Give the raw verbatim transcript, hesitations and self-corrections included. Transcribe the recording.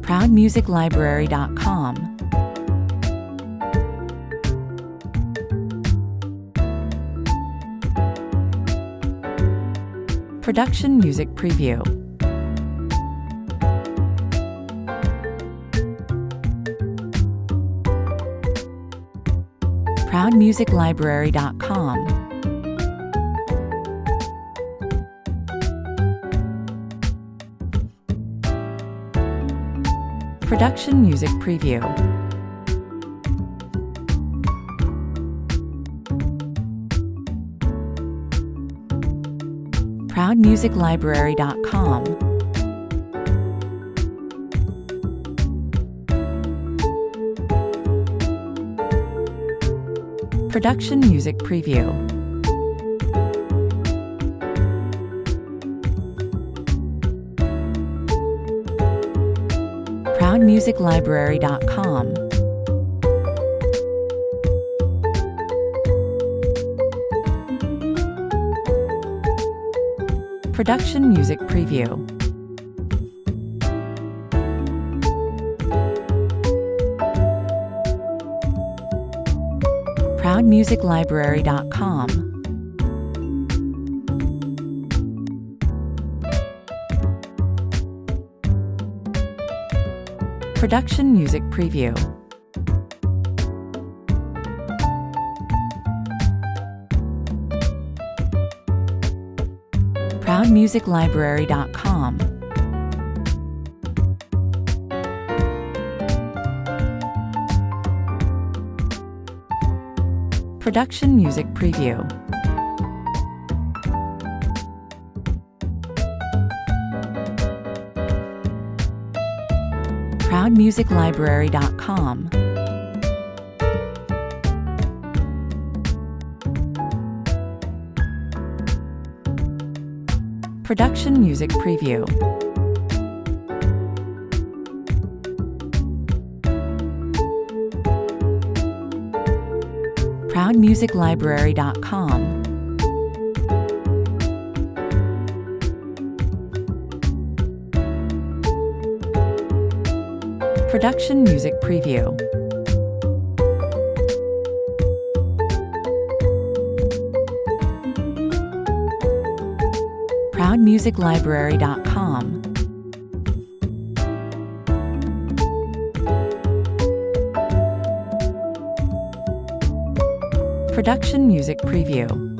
proud music library dot com. Production Music Preview. proud music library dot com. Production Music Preview. proud music library dot com. Production Music Preview. proud music library dot com. Production Music Preview. proud music library dot com. Production Music Preview. proud music library dot com. Production Music Preview. proud music library dot com. Production Music Preview. proud music library dot com. Production Music Preview. proud music library dot com. Production Music Preview.